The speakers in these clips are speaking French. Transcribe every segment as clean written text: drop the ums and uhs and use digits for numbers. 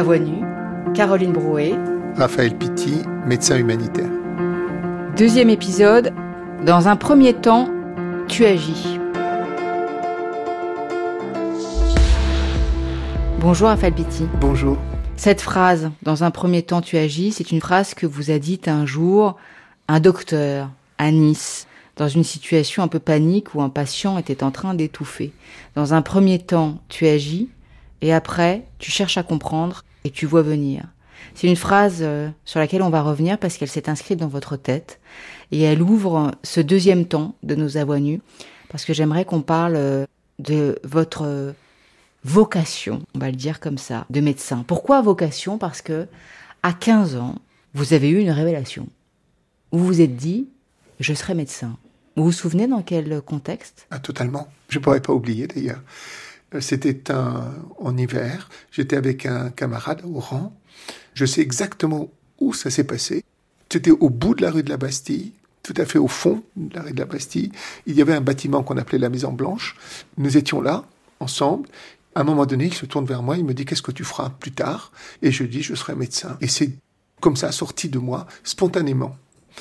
À Voix Nue, Caroline Brouet, Raphaël Pitti, médecin humanitaire. Deuxième épisode. Dans un premier temps, tu agis. Bonjour Raphaël Pitti. Bonjour. Cette phrase, dans un premier temps tu agis, c'est une phrase que vous a dite un jour un docteur à Nice, dans une situation un peu panique où un patient était en train d'étouffer. Dans un premier temps tu agis, et après tu cherches à comprendre et tu vois venir. C'est une phrase sur laquelle on va revenir parce qu'elle s'est inscrite dans votre tête et elle ouvre ce deuxième temps de nos À Voix Nues, parce que j'aimerais qu'on parle de votre vocation, on va le dire comme ça, de médecin. Pourquoi vocation ? Parce que à 15 ans, vous avez eu une révélation. Vous vous êtes dit, je serai médecin. Vous vous souvenez dans quel contexte ? Totalement. Je ne pourrais pas oublier d'ailleurs. C'était en hiver. J'étais avec un camarade au rang. Je sais exactement où ça s'est passé. C'était au bout de la rue de la Bastille, tout à fait au fond de la rue de la Bastille. Il y avait un bâtiment qu'on appelait la Maison Blanche. Nous étions là, ensemble. À un moment donné, il se tourne vers moi, il me dit « Qu'est-ce que tu feras plus tard ?» Et je dis « Je serai médecin ». Et c'est comme ça sorti de moi, spontanément.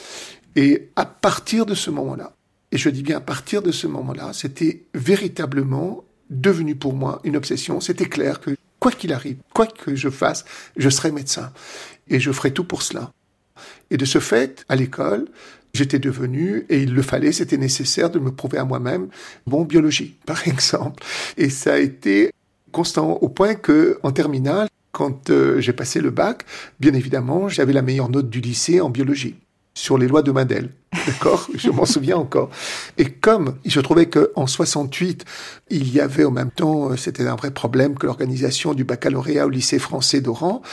Et à partir de ce moment-là, et je dis bien à partir de ce moment-là, c'était véritablement devenu pour moi une obsession. C'était clair que quoi qu'il arrive, quoi que je fasse, je serai médecin. Et je ferai tout pour cela. Et de ce fait, à l'école, j'étais devenu, et il le fallait, c'était nécessaire de me prouver à moi-même, bon, biologie, par exemple. Et ça a été constant au point que, en terminale, quand j'ai passé le bac, bien évidemment, j'avais la meilleure note du lycée en biologie, sur les lois de Mendel. D'accord ? Je m'en souviens encore. Et comme il se trouvait qu'en 68, il y avait en même temps, c'était un vrai problème que l'organisation du baccalauréat au lycée français d'Oran,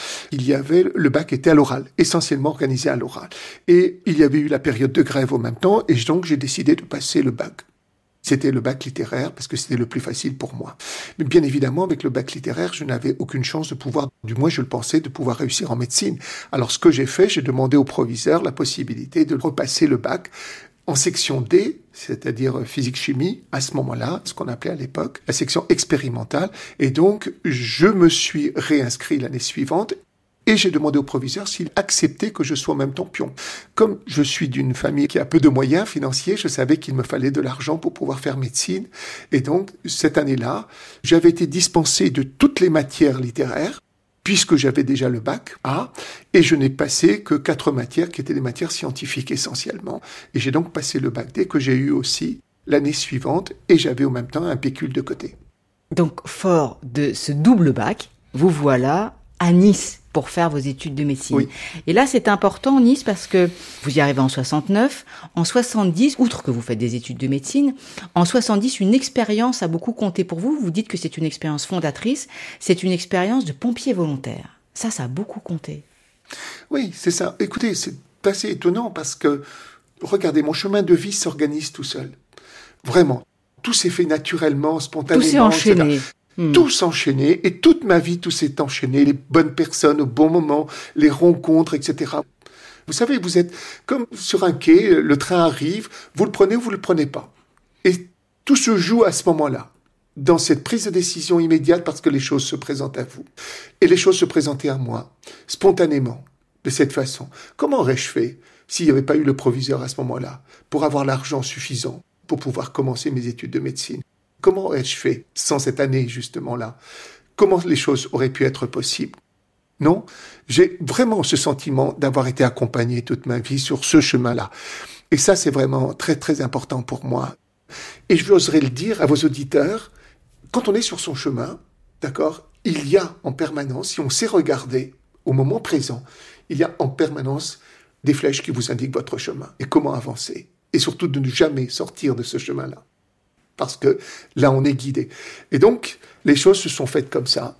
le bac était à l'oral, essentiellement organisé à l'oral. Et il y avait eu la période de grève en même temps, et donc j'ai décidé de passer le bac. C'était le bac littéraire parce que c'était le plus facile pour moi. Mais bien évidemment, avec le bac littéraire, je n'avais aucune chance de pouvoir, du moins je le pensais, de pouvoir réussir en médecine. Alors ce que j'ai fait, j'ai demandé au proviseur la possibilité de repasser le bac en section D, c'est-à-dire physique-chimie, à ce moment-là, ce qu'on appelait à l'époque la section expérimentale. Et donc, je me suis réinscrit l'année suivante. Et j'ai demandé au proviseur s'il acceptait que je sois en même temps pion. Comme je suis d'une famille qui a peu de moyens financiers, je savais qu'il me fallait de l'argent pour pouvoir faire médecine. Et donc, cette année-là, j'avais été dispensé de toutes les matières littéraires, puisque j'avais déjà le bac A, et je n'ai passé que 4 matières qui étaient des matières scientifiques essentiellement. Et j'ai donc passé le bac D que j'ai eu aussi l'année suivante, et j'avais en même temps un pécule de côté. Donc, fort de ce double bac, vous voilà à Nice pour faire vos études de médecine. Oui. Et là, c'est important, Nice, parce que vous y arrivez en 69. En 70, outre que vous faites des études de médecine, en 70, une expérience a beaucoup compté pour vous. Vous dites que c'est une expérience fondatrice. C'est une expérience de pompier volontaire. Ça a beaucoup compté. Oui, c'est ça. Écoutez, c'est assez étonnant parce que, regardez, mon chemin de vie s'organise tout seul. Vraiment. Tout s'est fait naturellement, spontanément. Tout s'est enchaîné. Etc. Tout s'enchaînait, et toute ma vie, tout s'est enchaîné, les bonnes personnes au bon moment, les rencontres, etc. Vous savez, vous êtes comme sur un quai, le train arrive, vous le prenez ou vous le prenez pas. Et tout se joue à ce moment-là, dans cette prise de décision immédiate, parce que les choses se présentent à vous. Et les choses se présentaient à moi, spontanément, de cette façon. Comment aurais-je fait s'il n'y avait pas eu le proviseur à ce moment-là, pour avoir l'argent suffisant pour pouvoir commencer mes études de médecine ? Comment aurais-je fait sans cette année, justement-là ? Comment les choses auraient pu être possibles ? Non, j'ai vraiment ce sentiment d'avoir été accompagné toute ma vie sur ce chemin-là. Et ça, c'est vraiment très, très important pour moi. Et je oserais le dire à vos auditeurs, quand on est sur son chemin, d'accord, il y a en permanence, si on sait regarder au moment présent, il y a en permanence des flèches qui vous indiquent votre chemin et comment avancer. Et surtout de ne jamais sortir de ce chemin-là. Parce que là, on est guidé. Et donc, les choses se sont faites comme ça.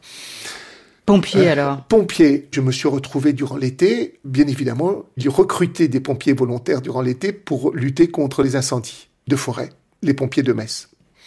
Pompier, alors ? Pompier, je me suis retrouvé durant l'été, bien évidemment, j'ai recruté des pompiers volontaires durant l'été pour lutter contre les incendies de forêt, les pompiers de Metz.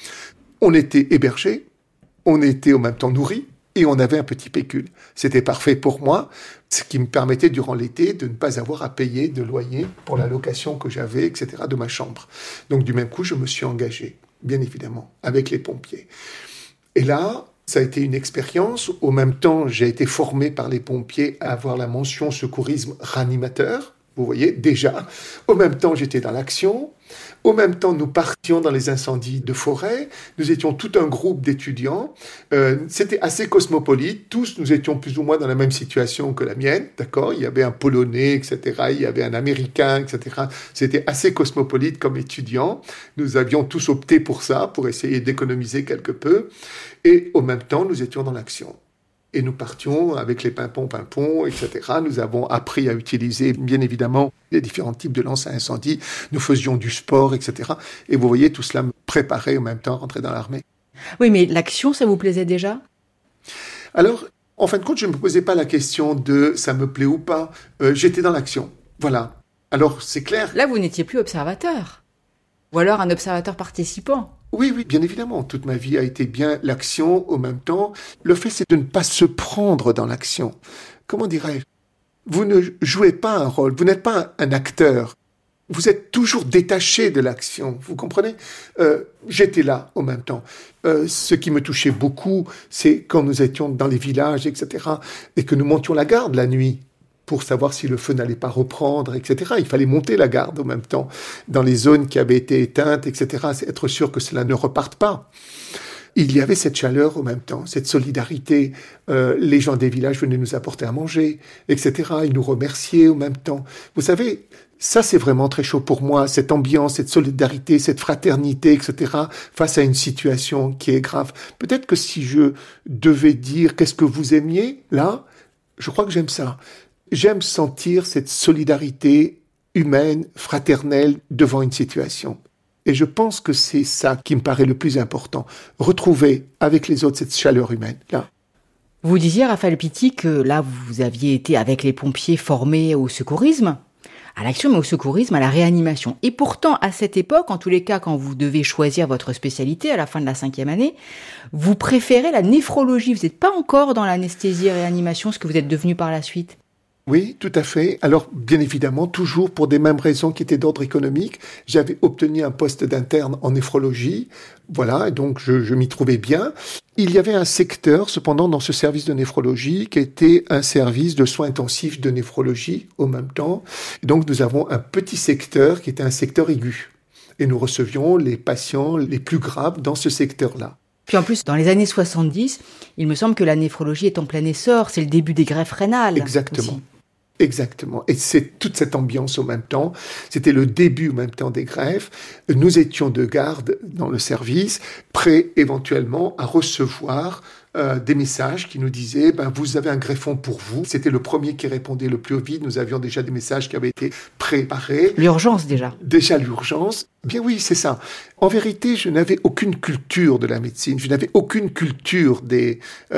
On était hébergés, on était en même temps nourris, et on avait un petit pécule. C'était parfait pour moi, ce qui me permettait durant l'été de ne pas avoir à payer de loyer pour la location que j'avais, etc., de ma chambre. Donc du même coup, je me suis engagé, bien évidemment, avec les pompiers. Et là, Ça a été une expérience. Au même temps, j'ai été formé par les pompiers à avoir la mention secourisme réanimateur. Vous voyez, déjà. Au même temps, j'étais dans l'action. Au même temps, nous partions dans les incendies de forêt. Nous étions tout un groupe d'étudiants. C'était assez cosmopolite. Tous, nous étions plus ou moins dans la même situation que la mienne. D'accord ? Il y avait un Polonais, etc. Il y avait un Américain, etc. C'était assez cosmopolite comme étudiants. Nous avions tous opté pour ça, pour essayer d'économiser quelque peu. Et au même temps, nous étions dans l'action. Et nous partions avec les pimpons, etc. Nous avons appris à utiliser, bien évidemment, les différents types de lances à incendie. Nous faisions du sport, etc. Et vous voyez, tout cela me préparait en même temps à rentrer dans l'armée. Oui, mais l'action, ça vous plaisait déjà ? Alors, en fin de compte, je ne me posais pas la question de « ça me plaît ou pas ». J'étais dans l'action. Voilà. Alors, c'est clair. Là, vous n'étiez plus observateur. Ou alors un observateur participant. Oui, bien évidemment. Toute ma vie a été bien l'action au même temps. Le fait, c'est de ne pas se prendre dans l'action. Comment dirais-je ? Vous ne jouez pas un rôle. Vous n'êtes pas un acteur. Vous êtes toujours détaché de l'action. Vous comprenez ? J'étais là au même temps. Ce qui me touchait beaucoup, c'est quand nous étions dans les villages, etc., et que nous montions la garde la nuit, pour savoir si le feu n'allait pas reprendre, etc. Il fallait monter la garde en même temps, dans les zones qui avaient été éteintes, etc., c'est être sûr que cela ne reparte pas. Il y avait cette chaleur en même temps, cette solidarité. Les gens des villages venaient nous apporter à manger, etc. Ils nous remerciaient en même temps. Vous savez, ça c'est vraiment très chaud pour moi, cette ambiance, cette solidarité, cette fraternité, etc., face à une situation qui est grave. Peut-être que si je devais dire qu'est-ce que vous aimiez, là, je crois que j'aime ça. J'aime sentir cette solidarité humaine, fraternelle, devant une situation. Et je pense que c'est ça qui me paraît le plus important. Retrouver avec les autres cette chaleur humaine, là. Vous disiez, Raphaël Pitti, que là, vous aviez été avec les pompiers formés au secourisme, à l'action, mais au secourisme, à la réanimation. Et pourtant, à cette époque, en tous les cas, quand vous devez choisir votre spécialité à la fin de la 5e année, vous préférez la néphrologie. Vous n'êtes pas encore dans l'anesthésie et réanimation, ce que vous êtes devenu par la suite. Oui, tout à fait. Alors, bien évidemment, toujours pour des mêmes raisons qui étaient d'ordre économique, j'avais obtenu un poste d'interne en néphrologie. Voilà, et donc je m'y trouvais bien. Il y avait un secteur, cependant, dans ce service de néphrologie, qui était un service de soins intensifs de néphrologie au même temps. Et donc, nous avons un petit secteur qui était un secteur aigu. Et nous recevions les patients les plus graves dans ce secteur-là. Puis en plus, dans les années 70, il me semble que la néphrologie est en plein essor. C'est le début des greffes rénales. Exactement. Aussi. Exactement. Et c'est toute cette ambiance au même temps. C'était le début au même temps des greffes. Nous étions de garde dans le service, prêts éventuellement à recevoir des messages qui nous disaient vous avez un greffon pour vous. C'était le premier qui répondait le plus vite. Nous avions déjà des messages qui avaient été préparés. L'urgence déjà. Déjà l'urgence. Bien oui, c'est ça. En vérité, je n'avais aucune culture de la médecine. Je n'avais aucune culture des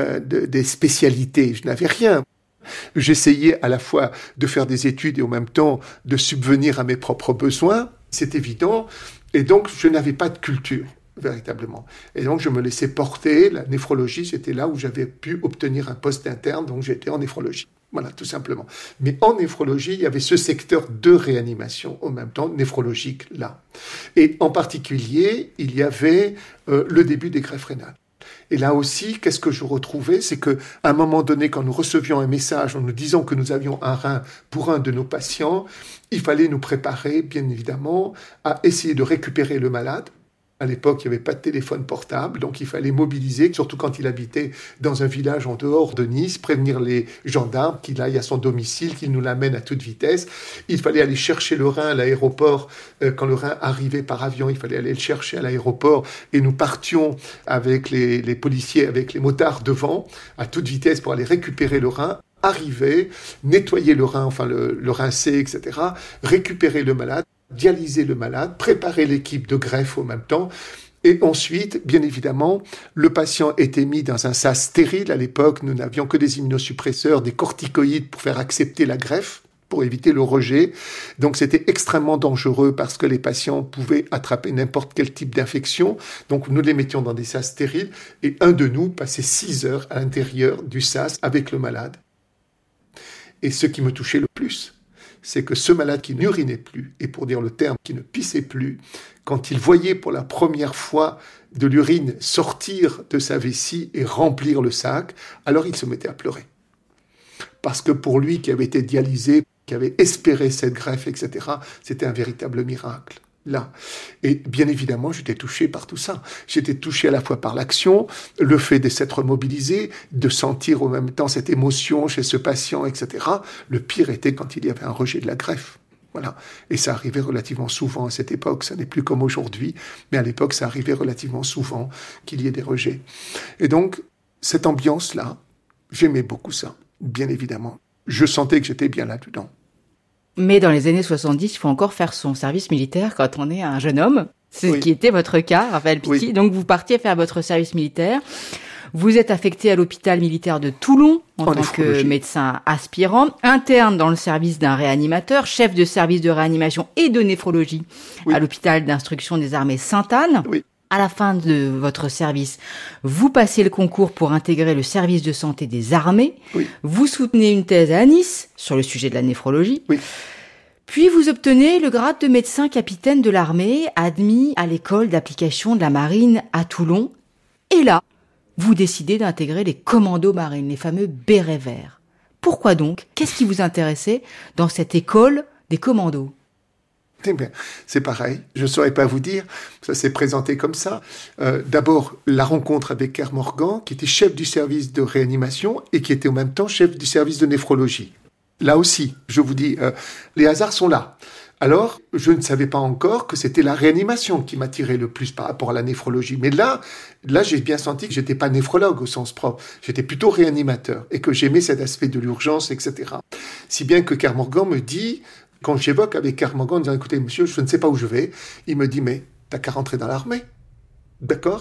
spécialités. Je n'avais rien. J'essayais à la fois de faire des études et en même temps de subvenir à mes propres besoins, c'est évident, et donc je n'avais pas de culture, véritablement. Et donc je me laissais porter, la néphrologie, c'était là où j'avais pu obtenir un poste interne, donc j'étais en néphrologie. Voilà, tout simplement. Mais en néphrologie, il y avait ce secteur de réanimation, en même temps néphrologique, là. Et en particulier, il y avait le début des greffes rénales. Et là aussi, qu'est-ce que je retrouvais ? C'est qu'à un moment donné, quand nous recevions un message en nous disant que nous avions un rein pour un de nos patients, il fallait nous préparer, bien évidemment, à essayer de récupérer le malade. À l'époque, il n'y avait pas de téléphone portable, donc il fallait mobiliser, surtout quand il habitait dans un village en dehors de Nice, prévenir les gendarmes qu'il aille à son domicile, qu'il nous l'amène à toute vitesse. Il fallait aller chercher le rein à l'aéroport. Quand le rein arrivait par avion, il fallait aller le chercher à l'aéroport. Et nous partions avec les policiers, avec les motards devant, à toute vitesse pour aller récupérer le rein. Arriver, nettoyer le rein, enfin le rincer, etc., récupérer le malade, dialyser le malade, préparer l'équipe de greffe au même temps. Et ensuite, bien évidemment, le patient était mis dans un sas stérile. À l'époque, nous n'avions que des immunosuppresseurs, des corticoïdes pour faire accepter la greffe, pour éviter le rejet. Donc c'était extrêmement dangereux parce que les patients pouvaient attraper n'importe quel type d'infection. Donc nous les mettions dans des sas stériles et un de nous passait 6 heures à l'intérieur du sas avec le malade. Et ce qui me touchait le plus, c'est que ce malade qui n'urinait plus, et pour dire le terme, qui ne pissait plus, quand il voyait pour la première fois de l'urine sortir de sa vessie et remplir le sac, alors il se mettait à pleurer. Parce que pour lui qui avait été dialysé, qui avait espéré cette greffe, etc., c'était un véritable miracle. Là. Et bien évidemment, j'étais touché par tout ça. J'étais touché à la fois par l'action, le fait de s'être mobilisé, de sentir en même temps cette émotion chez ce patient, etc. Le pire était quand il y avait un rejet de la greffe. Voilà. Et ça arrivait relativement souvent à cette époque. Ça n'est plus comme aujourd'hui, mais à l'époque, ça arrivait relativement souvent qu'il y ait des rejets. Et donc, cette ambiance-là, j'aimais beaucoup ça, bien évidemment. Je sentais que j'étais bien là-dedans. Mais dans les années 70, il faut encore faire son service militaire quand on est un jeune homme. C'est ce qui était votre cas, Raphaël Pitti. Oui. Donc, vous partiez faire votre service militaire. Vous êtes affecté à l'hôpital militaire de Toulon en tant que médecin aspirant, interne dans le service d'un réanimateur, chef de service de réanimation et de néphrologie à l'hôpital d'instruction des armées Sainte-Anne. Oui. À la fin de votre service, vous passez le concours pour intégrer le service de santé des armées. Oui. Vous soutenez une thèse à Nice sur le sujet de la néphrologie. Oui. Puis vous obtenez le grade de médecin capitaine de l'armée, admis à l'école d'application de la marine à Toulon. Et là, vous décidez d'intégrer les commandos marines, les fameux bérets verts. Pourquoi donc ? Qu'est-ce qui vous intéressait dans cette école des commandos ? C'est pareil, je ne saurais pas vous dire, ça s'est présenté comme ça. D'abord, la rencontre avec Kermorgan, qui était chef du service de réanimation et qui était en même temps chef du service de néphrologie. Là aussi, je vous dis, les hasards sont là. Alors, je ne savais pas encore que c'était la réanimation qui m'attirait le plus par rapport à la néphrologie. Mais là, j'ai bien senti que j'étais pas néphrologue au sens propre. J'étais plutôt réanimateur et que j'aimais cet aspect de l'urgence, etc. Si bien que Kermorgan me dit... Quand j'évoque avec Kermorgan en disant « Écoutez, monsieur, je ne sais pas où je vais », il me dit « Mais t'as qu'à rentrer dans l'armée. » D'accord ?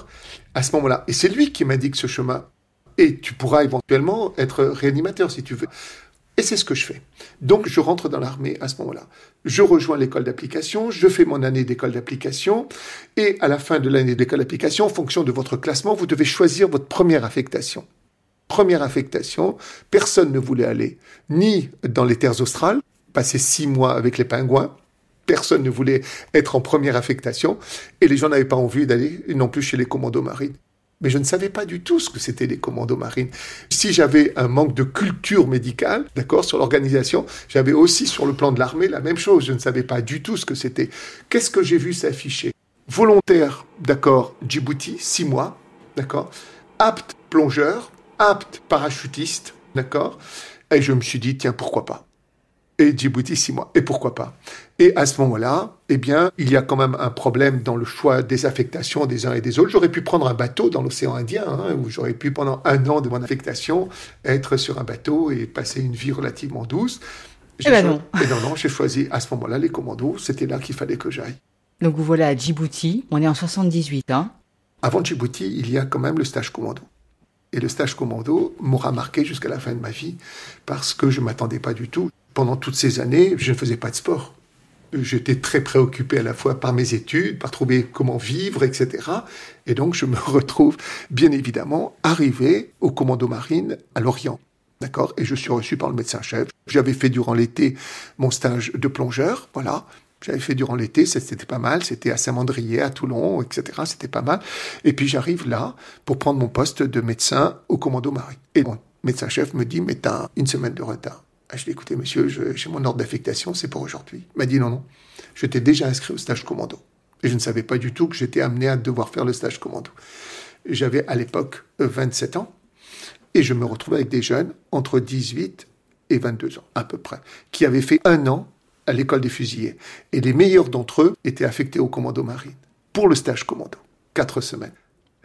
À ce moment-là. Et c'est lui qui m'indique ce chemin. Et tu pourras éventuellement être réanimateur si tu veux. Et c'est ce que je fais. Donc, je rentre dans l'armée à ce moment-là. Je rejoins l'école d'application, je fais mon année d'école d'application. Et à la fin de l'année d'école d'application, en fonction de votre classement, vous devez choisir votre première affectation. Première affectation, personne ne voulait aller ni dans les terres australes, passer 6 mois avec les pingouins. Personne ne voulait être en première affectation. Et les gens n'avaient pas envie d'aller non plus chez les commandos marines. Mais je ne savais pas du tout ce que c'était les commandos marines. Si j'avais un manque de culture médicale, d'accord, sur l'organisation, j'avais aussi sur le plan de l'armée la même chose. Je ne savais pas du tout ce que c'était. Qu'est-ce que j'ai vu s'afficher ? Volontaire, d'accord, Djibouti, 6 mois, d'accord, apte plongeur, apte parachutiste, d'accord. Et je me suis dit, tiens, pourquoi pas ? Et Djibouti, 6 mois. Et pourquoi pas ? Et à ce moment-là, eh bien, il y a quand même un problème dans le choix des affectations des uns et des autres. J'aurais pu prendre un bateau dans l'océan Indien, où j'aurais pu, pendant 1 an de mon affectation, être sur un bateau et passer une vie relativement douce. Non, j'ai choisi à ce moment-là les commandos. C'était là qu'il fallait que j'aille. Donc vous voilà à Djibouti. On est en 78, Avant Djibouti, il y a quand même le stage commando. Et le stage commando m'aura marqué jusqu'à la fin de ma vie, parce que je ne m'attendais pas du tout. Pendant toutes ces années, je ne faisais pas de sport. J'étais très préoccupé à la fois par mes études, par trouver comment vivre, etc. Et donc, je me retrouve, bien évidemment, arrivé au commando marine à Lorient. D'accord ? Et je suis reçu par le médecin-chef. J'avais fait durant l'été mon stage de plongeur, voilà. J'avais fait durant l'été, c'était pas mal. C'était à Saint-Mandrier, à Toulon, etc. C'était pas mal. Et puis, j'arrive là pour prendre mon poste de médecin au commando marine. Et mon médecin-chef me dit, mais t'as 1 semaine de retard. Je lui ai dit, écoutez, monsieur, j'ai mon ordre d'affectation, c'est pour aujourd'hui. Il m'a dit, non, je t'ai déjà inscrit au stage commando. Et je ne savais pas du tout que j'étais amené à devoir faire le stage commando. J'avais à l'époque 27 ans, et je me retrouvais avec des jeunes entre 18 et 22 ans, à peu près, qui avaient fait 1 an à l'école des fusiliers. Et les meilleurs d'entre eux étaient affectés au commando marine, pour le stage commando, 4 semaines.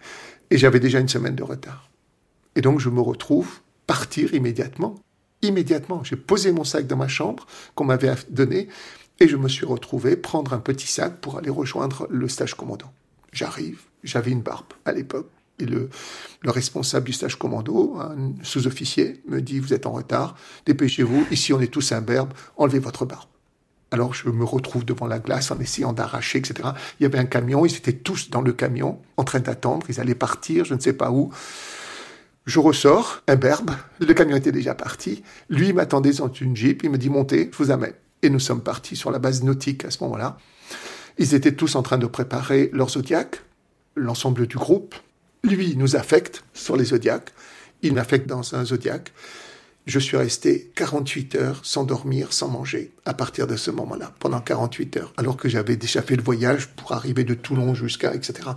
Et j'avais déjà 1 semaine de retard. Et donc, je me retrouve partir immédiatement. J'ai posé mon sac dans ma chambre qu'on m'avait donné et je me suis retrouvé prendre un petit sac pour aller rejoindre le stage commando. J'arrive, j'avais une barbe à l'époque et le responsable du stage commando, un sous-officier, me dit « Vous êtes en retard, dépêchez-vous, ici on est tous imberbes, enlevez votre barbe ». Alors je me retrouve devant la glace en essayant d'arracher, etc. Il y avait un camion, ils étaient tous dans le camion en train d'attendre, ils allaient partir, je ne sais pas où. Je ressors, imberbe, le camion était déjà parti. Lui m'attendait dans une Jeep, il me dit « Montez, je vous amène ». et nous sommes partis sur la base nautique à ce moment-là. Ils étaient tous en train de préparer leur zodiaque, l'ensemble du groupe. Lui nous affecte sur les zodiaques, il m'affecte dans un zodiaque. Je suis resté 48 heures sans dormir, sans manger, à partir de ce moment-là, pendant 48 heures, alors que j'avais déjà fait le voyage pour arriver de Toulon jusqu'à, etc.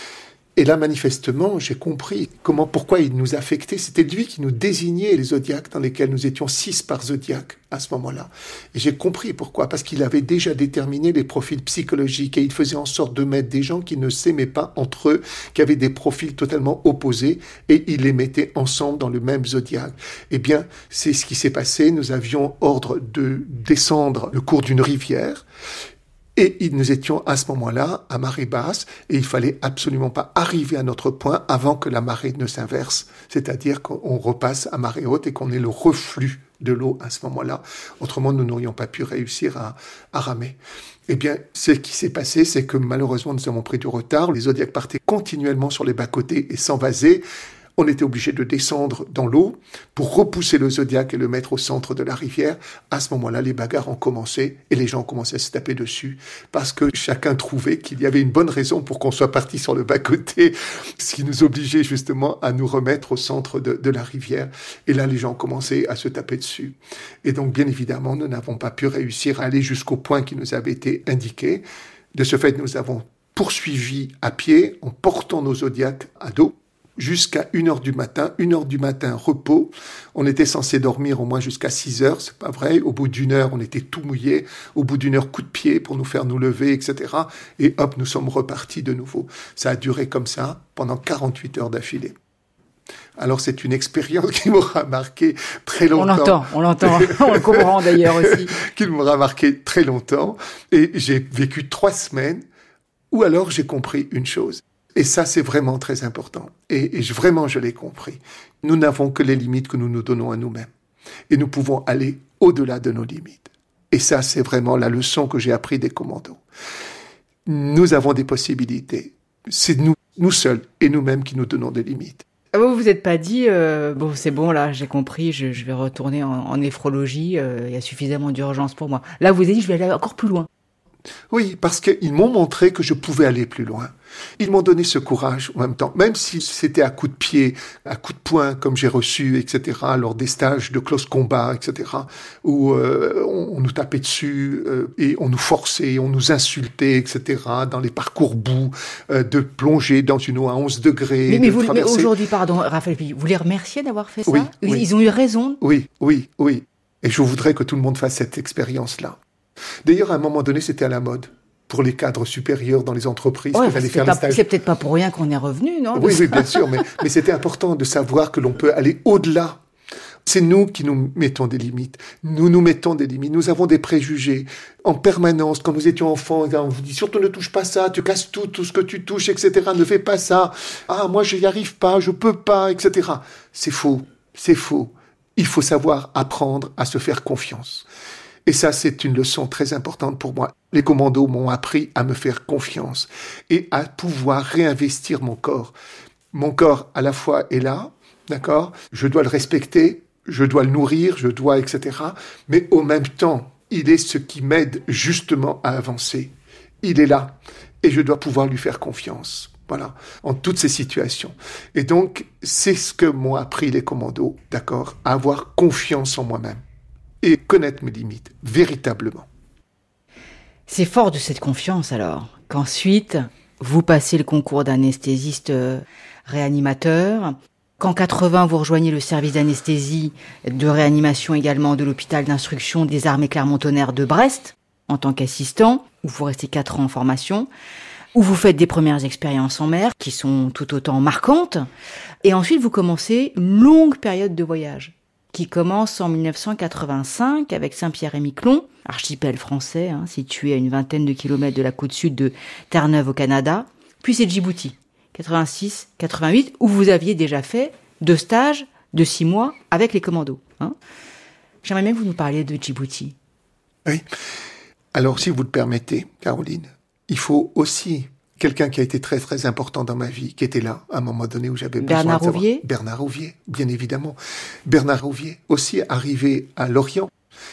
Et là, manifestement, j'ai compris pourquoi il nous affectait. C'était lui qui nous désignait les zodiaques dans lesquels nous étions 6 par zodiaque à ce moment-là. Et j'ai compris pourquoi. Parce qu'il avait déjà déterminé les profils psychologiques et il faisait en sorte de mettre des gens qui ne s'aimaient pas entre eux, qui avaient des profils totalement opposés et il les mettait ensemble dans le même zodiaque. Eh bien, c'est ce qui s'est passé. Nous avions ordre de descendre le cours d'une rivière. Et nous étions à ce moment-là à marée basse et il fallait absolument pas arriver à notre point avant que la marée ne s'inverse, c'est-à-dire qu'on repasse à marée haute et qu'on ait le reflux de l'eau à ce moment-là. Autrement, nous n'aurions pas pu réussir à ramer. Eh bien, ce qui s'est passé, c'est que malheureusement, nous avons pris du retard. Les zodiaques partaient continuellement sur les bas-côtés et s'envasaient. On était obligé de descendre dans l'eau pour repousser le zodiaque et le mettre au centre de la rivière. À ce moment-là, les bagarres ont commencé et les gens ont commencé à se taper dessus parce que chacun trouvait qu'il y avait une bonne raison pour qu'on soit parti sur le bas-côté, ce qui nous obligeait justement à nous remettre au centre de la rivière. Et là, les gens ont commencé à se taper dessus. Et donc, bien évidemment, nous n'avons pas pu réussir à aller jusqu'au point qui nous avait été indiqué. De ce fait, nous avons poursuivi à pied en portant nos zodiaques à dos jusqu'à 1h du matin. 1h du matin, repos. On était censé dormir au moins jusqu'à 6h, c'est pas vrai. Au bout d'une heure, on était tout mouillé. Au bout d'une heure, coup de pied pour nous faire nous lever, etc. Et hop, nous sommes repartis de nouveau. Ça a duré comme ça pendant 48 heures d'affilée. Alors c'est une expérience qui m'aura marqué très longtemps. On l'entend, on le comprend d'ailleurs aussi. Qui m'aura marqué très longtemps. Et j'ai vécu 3 semaines où alors j'ai compris une chose. Et ça, c'est vraiment très important. Et vraiment, je l'ai compris. Nous n'avons que les limites que nous nous donnons à nous-mêmes. Et nous pouvons aller au-delà de nos limites. Et ça, c'est vraiment la leçon que j'ai appris des commandos. Nous avons des possibilités. C'est nous seuls et nous-mêmes qui nous donnons des limites. Vous vous êtes pas dit, bon, c'est bon, là, j'ai compris, je vais retourner en néphrologie, il y a suffisamment d'urgence pour moi. Là, vous vous êtes dit, je vais aller encore plus loin. Oui, parce qu'ils m'ont montré que je pouvais aller plus loin. Ils m'ont donné ce courage en même temps, même si c'était à coups de pied, à coups de poing, comme j'ai reçu, etc., lors des stages de close combat, etc., où on nous tapait dessus et on nous forçait, on nous insultait, etc., dans les parcours boue, de plonger dans une eau à 11 degrés. Mais aujourd'hui, pardon, Raphaël, vous les remerciez d'avoir fait ça? Oui. Ils ont eu raison? Oui. Et je voudrais que tout le monde fasse cette expérience-là. D'ailleurs, à un moment donné, c'était à la mode pour les cadres supérieurs dans les entreprises. Ouais, c'est peut-être pas pour rien qu'on est revenu, non? Oui, bien sûr, mais c'était important de savoir que l'on peut aller au-delà. C'est nous qui nous mettons des limites. Nous nous mettons des limites. Nous avons des préjugés. En permanence, quand nous étions enfants, on vous dit surtout ne touche pas ça, tu casses tout ce que tu touches, etc. Ne fais pas ça. Ah, moi, je n'y arrive pas, je peux pas, etc. C'est faux. Il faut savoir apprendre à se faire confiance. Et ça, c'est une leçon très importante pour moi. Les commandos m'ont appris à me faire confiance et à pouvoir réinvestir mon corps. Mon corps, à la fois, est là, d'accord? Je dois le respecter, je dois le nourrir, etc. Mais au même temps, il est ce qui m'aide justement à avancer. Il est là et je dois pouvoir lui faire confiance. Voilà, en toutes ces situations. Et donc, c'est ce que m'ont appris les commandos, d'accord? À avoir confiance en moi-même. Et connaître mes limites, véritablement. C'est fort de cette confiance, alors, qu'ensuite, vous passez le concours d'anesthésiste réanimateur, qu'en 80, vous rejoignez le service d'anesthésie de réanimation également de l'hôpital d'instruction des armées Clermont-Tonnerre de Brest, en tant qu'assistant, où vous restez 4 ans en formation, où vous faites des premières expériences en mer, qui sont tout autant marquantes, et ensuite vous commencez une longue période de voyage, qui commence en 1985 avec Saint-Pierre-et-Miquelon, archipel français, situé à une vingtaine de kilomètres de la côte sud de Terre-Neuve au Canada. Puis c'est Djibouti, 86, 88, où vous aviez déjà fait 2 stages de 6 mois avec les commandos. J'aimerais bien que vous nous parliez de Djibouti. Oui. Alors, si vous le permettez, Caroline, il faut aussi quelqu'un qui a été très, très important dans ma vie, qui était là, à un moment donné où j'avais besoin de savoir. Rouvier ? Bernard Rouvier, bien évidemment. Bernard Rouvier, aussi arrivé à Lorient.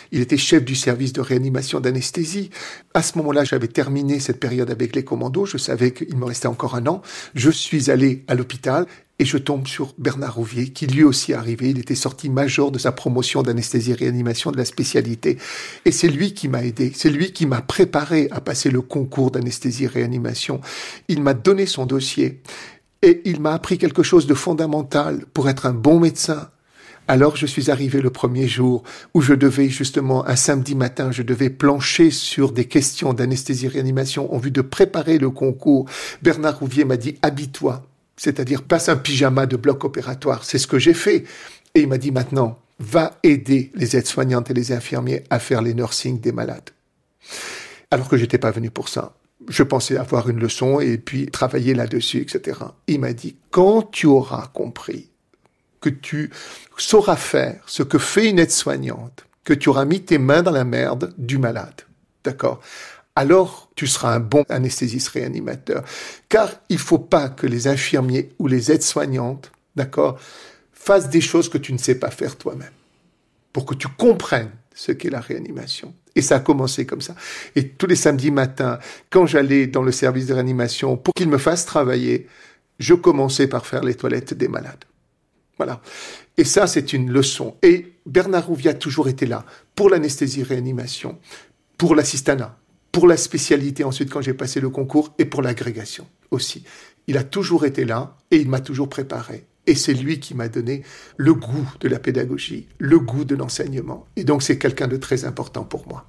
Il était chef du service de réanimation d'anesthésie. À ce moment-là, j'avais terminé cette période avec les commandos. Je savais qu'il me restait encore 1 an. Je suis allé à l'hôpital et je tombe sur Bernard Rouvier, qui lui aussi est arrivé. Il était sorti major de sa promotion d'anesthésie-réanimation de la spécialité. Et c'est lui qui m'a aidé. C'est lui qui m'a préparé à passer le concours d'anesthésie-réanimation. Il m'a donné son dossier et il m'a appris quelque chose de fondamental pour être un bon médecin. Alors je suis arrivé le premier jour où je devais justement, un samedi matin, je devais plancher sur des questions d'anesthésie-réanimation en vue de préparer le concours. Bernard Rouvier m'a dit « habille-toi ». C'est-à-dire, passe un pyjama de bloc opératoire. C'est ce que j'ai fait. Et il m'a dit maintenant, va aider les aides-soignantes et les infirmiers à faire les nursing des malades. Alors que j'étais pas venu pour ça. Je pensais avoir une leçon et puis travailler là-dessus, etc. Il m'a dit, quand tu auras compris que tu sauras faire ce que fait une aide-soignante, que tu auras mis tes mains dans la merde du malade, d'accord ? Alors tu seras un bon anesthésiste réanimateur. Car il ne faut pas que les infirmiers ou les aides-soignantes, d'accord, fassent des choses que tu ne sais pas faire toi-même, pour que tu comprennes ce qu'est la réanimation. Et ça a commencé comme ça. Et tous les samedis matins, quand j'allais dans le service de réanimation, pour qu'ils me fassent travailler, je commençais par faire les toilettes des malades. Voilà. Et ça, c'est une leçon. Et Bernard Rouvier a toujours été là pour l'anesthésie-réanimation, pour l'assistanat, pour la spécialité ensuite quand j'ai passé le concours et pour l'agrégation aussi. Il a toujours été là et il m'a toujours préparé. Et c'est lui qui m'a donné le goût de la pédagogie, le goût de l'enseignement. Et donc c'est quelqu'un de très important pour moi.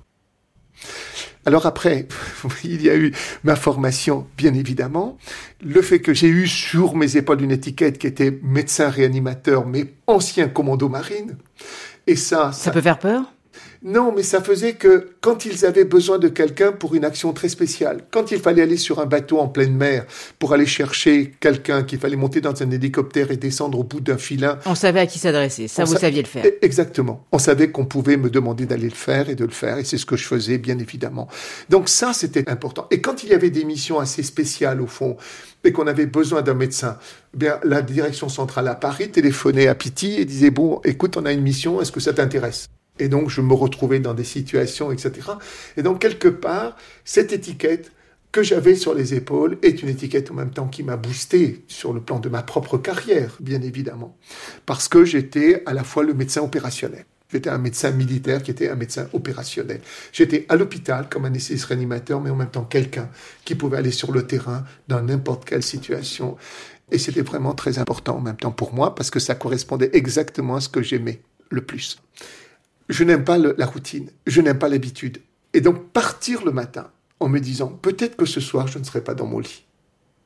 Alors après, il y a eu ma formation, bien évidemment. Le fait que j'ai eu sur mes épaules une étiquette qui était médecin réanimateur, mais ancien commando marine. Et ça peut faire peur ? Non, mais ça faisait que quand ils avaient besoin de quelqu'un pour une action très spéciale, quand il fallait aller sur un bateau en pleine mer pour aller chercher quelqu'un, qu'il fallait monter dans un hélicoptère et descendre au bout d'un filin. On savait à qui s'adresser, ça vous saviez le faire. Exactement. On savait qu'on pouvait me demander d'aller le faire et de le faire, et c'est ce que je faisais, bien évidemment. Donc ça, c'était important. Et quand il y avait des missions assez spéciales, au fond, et qu'on avait besoin d'un médecin, bien, la direction centrale à Paris téléphonait à Pity et disait « Bon, écoute, on a une mission, est-ce que ça t'intéresse ?» Et donc, je me retrouvais dans des situations, etc. Et donc, quelque part, cette étiquette que j'avais sur les épaules est une étiquette en même temps qui m'a boosté sur le plan de ma propre carrière, bien évidemment. Parce que j'étais à la fois le médecin opérationnel. J'étais un médecin militaire qui était un médecin opérationnel. J'étais à l'hôpital comme anesthésiste réanimateur, mais en même temps quelqu'un qui pouvait aller sur le terrain dans n'importe quelle situation. Et c'était vraiment très important en même temps pour moi parce que ça correspondait exactement à ce que j'aimais le plus. Je n'aime pas la routine, je n'aime pas l'habitude. Et donc partir le matin en me disant peut-être que ce soir je ne serai pas dans mon lit. D'accord ?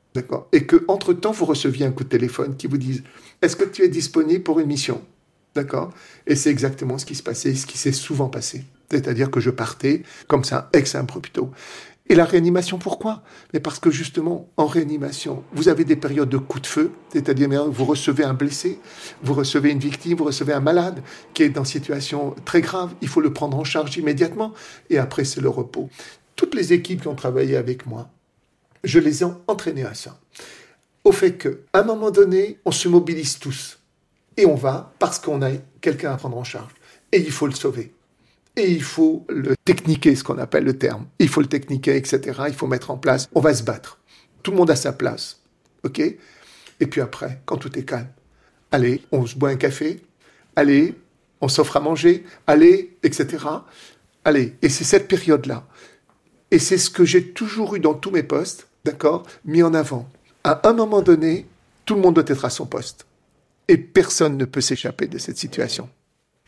Et qu'entre-temps vous receviez un coup de téléphone qui vous dise est-ce que tu es disponible pour une mission ? D'accord ? Et c'est exactement ce qui se passait, ce qui s'est souvent passé. C'est-à-dire que je partais comme ça, ex-impromptu. Et la réanimation, pourquoi ? Mais parce que justement, en réanimation, vous avez des périodes de coups de feu, c'est-à-dire vous recevez un blessé, vous recevez une victime, vous recevez un malade qui est dans une situation très grave, il faut le prendre en charge immédiatement, et après c'est le repos. Toutes les équipes qui ont travaillé avec moi, je les ai entraînées à ça. Au fait qu'à un moment donné, on se mobilise tous, et on va parce qu'on a quelqu'un à prendre en charge, et il faut le sauver. Et il faut le techniquer, ce qu'on appelle le terme. Il faut le techniquer, etc. Il faut mettre en place. On va se battre. Tout le monde a sa place. OK ? Et puis après, quand tout est calme, allez, on se boit un café. Allez, on s'offre à manger. Allez, etc. Allez. Et c'est cette période-là. Et c'est ce que j'ai toujours eu dans tous mes postes, d'accord, mis en avant. À un moment donné, tout le monde doit être à son poste. Et personne ne peut s'échapper de cette situation. Djibouti ?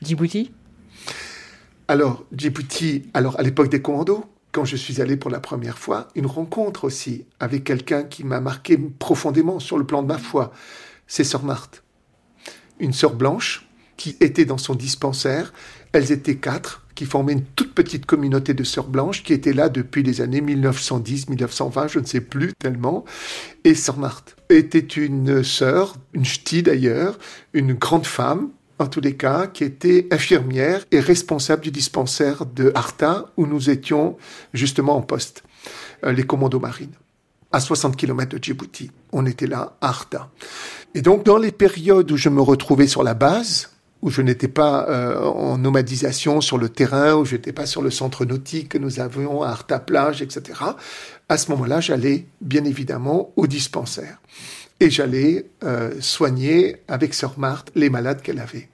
Alors, Djibouti, à l'époque des commandos, quand je suis allé pour la première fois, une rencontre aussi avec quelqu'un qui m'a marqué profondément sur le plan de ma foi, c'est Sœur Marthe. Une sœur blanche qui était dans son dispensaire. Elles étaient 4, qui formaient une toute petite communauté de sœurs blanches qui étaient là depuis les années 1910, 1920, je ne sais plus tellement. Et Sœur Marthe était une sœur, une ch'ti d'ailleurs, une grande femme, en tous les cas, qui était infirmière et responsable du dispensaire de Arta, où nous étions justement en poste, les commandos marines. À 60 km de Djibouti, on était là, à Arta. Et donc, dans les périodes où je me retrouvais sur la base, où je n'étais pas en nomadisation sur le terrain, où je n'étais pas sur le centre nautique que nous avions à Arta-Plage, etc. À ce moment-là, j'allais bien évidemment au dispensaire. Et j'allais soigner avec sœur Marthe les malades qu'elle avait.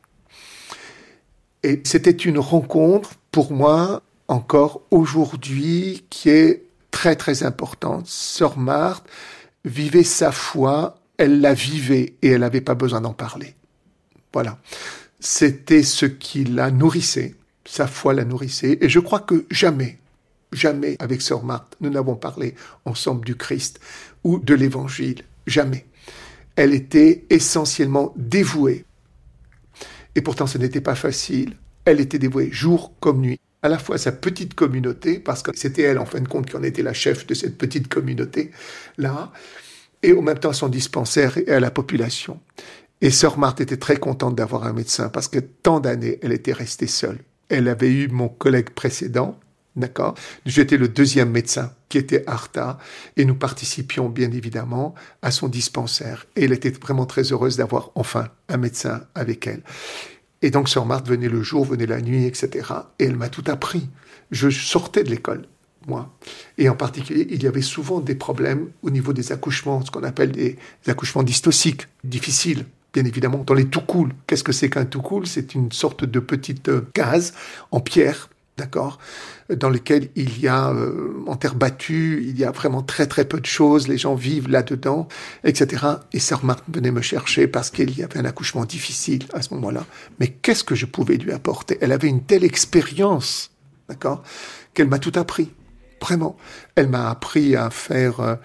Et c'était une rencontre, pour moi, encore aujourd'hui, qui est très, très importante. Sœur Marthe vivait sa foi, elle la vivait et elle n'avait pas besoin d'en parler. Voilà. C'était ce qui la nourrissait, sa foi la nourrissait. Et je crois que jamais, avec sœur Marthe, nous n'avons parlé ensemble du Christ ou de l'Évangile. Jamais. Elle était essentiellement dévouée. Et pourtant, ce n'était pas facile. Elle était dévouée jour comme nuit. À la fois à sa petite communauté, parce que c'était elle, en fin de compte, qui en était la chef de cette petite communauté-là, et en même temps à son dispensaire et à la population. Et sœur Marthe était très contente d'avoir un médecin, parce que tant d'années, elle était restée seule. Elle avait eu mon collègue précédent, d'accord ? J'étais le deuxième médecin qui était Arta et nous participions bien évidemment à son dispensaire. Et elle était vraiment très heureuse d'avoir enfin un médecin avec elle. Et donc sœur Marthe venait le jour, venait la nuit, etc. Et elle m'a tout appris. Je sortais de l'école, moi. Et en particulier, il y avait souvent des problèmes au niveau des accouchements, ce qu'on appelle des accouchements dystociques, difficiles. Bien évidemment, dans les tout cool. Qu'est-ce que c'est qu'un tout cool ? C'est une sorte de petite case en pierre, d'accord, dans lequel il y a, en terre battue, il y a vraiment très très peu de choses, les gens vivent là-dedans, etc. Et sœur Marthe venait me chercher parce qu'il y avait un accouchement difficile à ce moment-là. Mais qu'est-ce que je pouvais lui apporter ? Elle avait une telle expérience, d'accord, qu'elle m'a tout appris. Vraiment. Elle m'a appris à faire,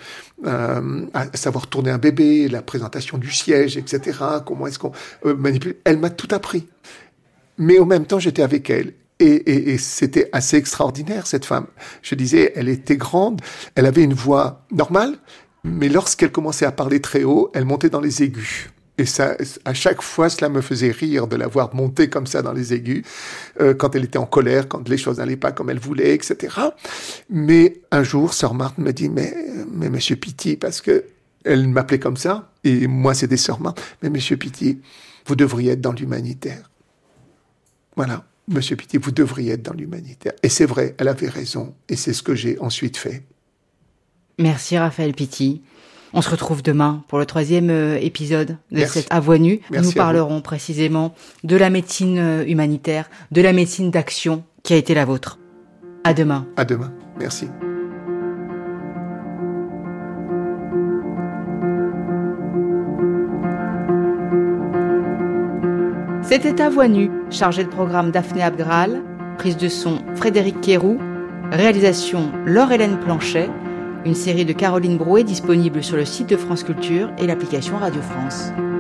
à savoir tourner un bébé, la présentation du siège, etc. Comment est-ce qu'on manipule. Elle m'a tout appris. Mais en même temps, j'étais avec elle. Et c'était assez extraordinaire, cette femme. Je disais, elle était grande, elle avait une voix normale, mais lorsqu'elle commençait à parler très haut, elle montait dans les aigus. Et ça, à chaque fois, cela me faisait rire de la voir monter comme ça dans les aigus, quand elle était en colère, quand les choses n'allaient pas comme elle voulait, etc. Mais un jour, sœur Marthe me dit, mais monsieur Piti, parce que elle m'appelait comme ça, et moi c'était sœur Marthe, mais monsieur Piti, vous devriez être dans l'humanitaire. Voilà. Monsieur Piti, vous devriez être dans l'humanitaire. Et c'est vrai, elle avait raison. Et c'est ce que j'ai ensuite fait. Merci Raphaël Piti. On se retrouve demain pour le 3e épisode de cette À Voix Nue. Nous parlerons précisément de la médecine humanitaire, de la médecine d'action qui a été la vôtre. À demain. À demain. Merci. C'était À Voix Nue, chargé de programme Daphné Abgral, prise de son Frédéric Quéroux, réalisation Laure-Hélène Planchet, une série de Caroline Brouet disponible sur le site de France Culture et l'application Radio France.